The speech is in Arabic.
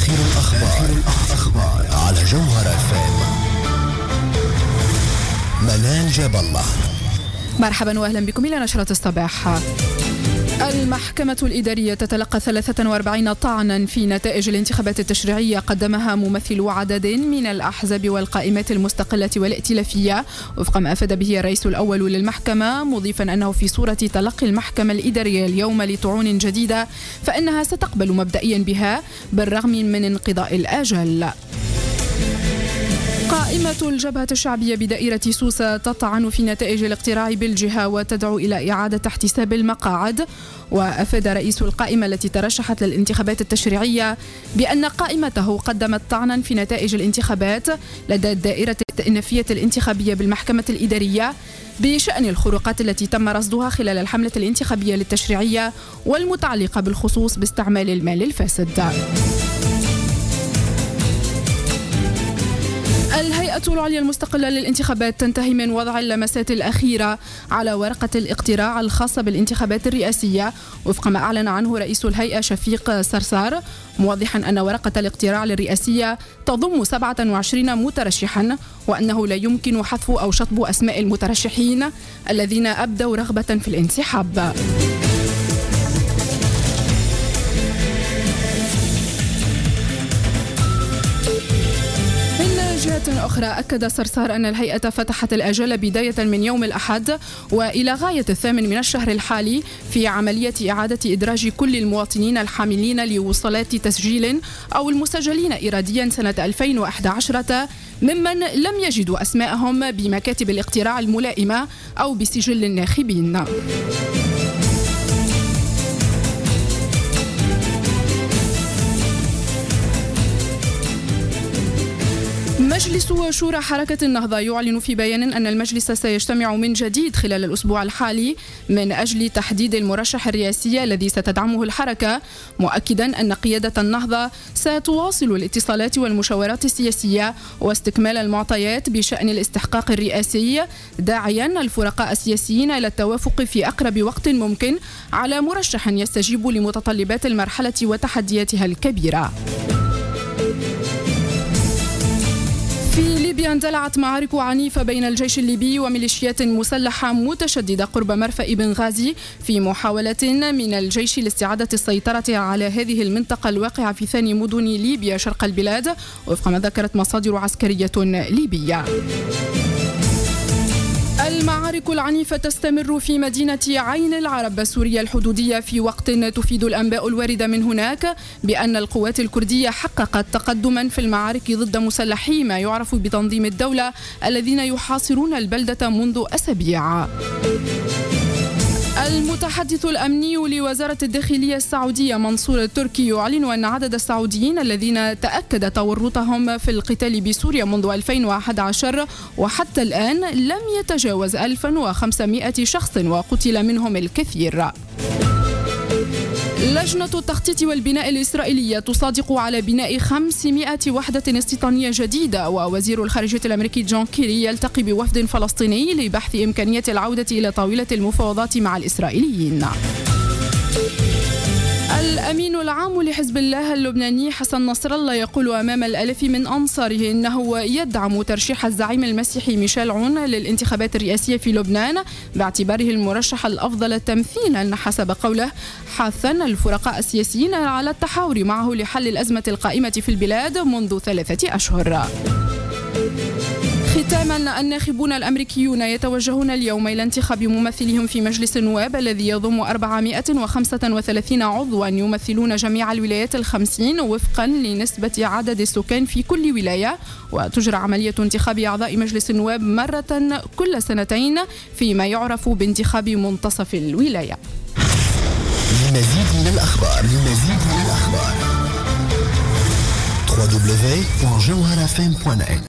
آخر الأخبار على جوهر FM. منال جاب الله. مرحبا وأهلا بكم إلى نشرة الصباح. المحكمة الإدارية تتلقى 43 طعنا في نتائج الانتخابات التشريعية قدمها ممثلو عدد من الأحزاب والقائمات المستقلة والائتلافية وفق ما أفاد به الرئيس الأول للمحكمة، مضيفا أنه في صورة تلقي المحكمة الإدارية اليوم لطعون جديدة فإنها ستقبل مبدئيا بها بالرغم من انقضاء الآجال. قائمة الجبهة الشعبية بدائرة سوسة تطعن في نتائج الاقتراع بالجهة وتدعو إلى إعادة احتساب المقاعد. وأفاد رئيس القائمة التي ترشحت للانتخابات التشريعية بأن قائمته قدمت طعنا في نتائج الانتخابات لدى الدائرة الاستئنافية الانتخابية بالمحكمة الإدارية بشأن الخروقات التي تم رصدها خلال الحملة الانتخابية للتشريعية والمتعلقة بالخصوص باستعمال المال الفاسد. الهيئة العليا المستقلة للانتخابات تنتهي من وضع اللمسات الأخيرة على ورقة الاقتراع الخاصة بالانتخابات الرئاسية وفق ما أعلن عنه رئيس الهيئة شفيق صرصار، موضحا أن ورقة الاقتراع الرئاسية تضم 27 مترشحا وأنه لا يمكن حذف أو شطب أسماء المترشحين الذين أبدوا رغبة في الانسحاب. جهة أخرى أكد صرصار أن الهيئة فتحت الآجال بداية من يوم الأحد وإلى غاية 8 من الشهر الحالي في عملية إعادة إدراج كل المواطنين الحاملين لوصلات تسجيل أو المسجلين إراديا سنة 2011 ممن لم يجدوا أسماءهم بمكاتب الاقتراع الملائمة أو بسجل الناخبين. مجلس شورى حركة النهضة يعلن في بيان أن المجلس سيجتمع من جديد خلال الأسبوع الحالي من أجل تحديد المرشح الرئاسي الذي ستدعمه الحركة، مؤكدا أن قيادة النهضة ستواصل الاتصالات والمشاورات السياسية واستكمال المعطيات بشأن الاستحقاق الرئاسي، داعيا الفرقاء السياسيين إلى التوافق في أقرب وقت ممكن على مرشح يستجيب لمتطلبات المرحلة وتحدياتها الكبيرة. في ليبيا اندلعت معارك عنيفة بين الجيش الليبي وميليشيات مسلحة متشددة قرب مرفأ بنغازي في محاولة من الجيش لاستعادة السيطرة على هذه المنطقة الواقعة في ثاني مدن ليبيا شرق البلاد وفق ما ذكرت مصادر عسكرية ليبية. المعارك العنيفة تستمر في مدينة عين العرب السورية الحدودية في وقت تفيد الأنباء الواردة من هناك بأن القوات الكردية حققت تقدما في المعارك ضد مسلحي ما يعرف بتنظيم الدولة الذين يحاصرون البلدة منذ أسابيع. المتحدث الأمني لوزارة الداخلية السعودية منصور التركي يعلن أن عدد السعوديين الذين تأكد تورطهم في القتال بسوريا منذ 2011 وحتى الآن لم يتجاوز 1500 شخص وقتل منهم الكثير. لجنة التخطيط والبناء الإسرائيلية تصادق على بناء 500 وحدة استيطانية جديدة، ووزير الخارجية الأمريكي جون كيري يلتقي بوفد فلسطيني لبحث إمكانية العودة إلى طاولة المفاوضات مع الإسرائيليين. الأمين العام لحزب الله اللبناني حسن نصر الله يقول أمام الآلاف من أنصاره إنه يدعم ترشيح الزعيم المسيحي ميشيل عون للانتخابات الرئاسية في لبنان باعتباره المرشح الأفضل تمثيلا حسب قوله، حاثا الفرقاء السياسيين على التحاور معه لحل الأزمة القائمة في البلاد منذ 3 أشهر. ختاما، الناخبون الأمريكيون يتوجهون اليوم إلى انتخاب ممثلهم في مجلس النواب الذي يضم 435 عضوا يمثلون جميع الولايات 50 وفقا لنسبة عدد السكان في كل ولاية، وتجرى عملية انتخاب أعضاء مجلس النواب مرة كل سنتين فيما يعرف بانتخاب منتصف الولاية. لمزيد من الأخبار www.jawharfm.net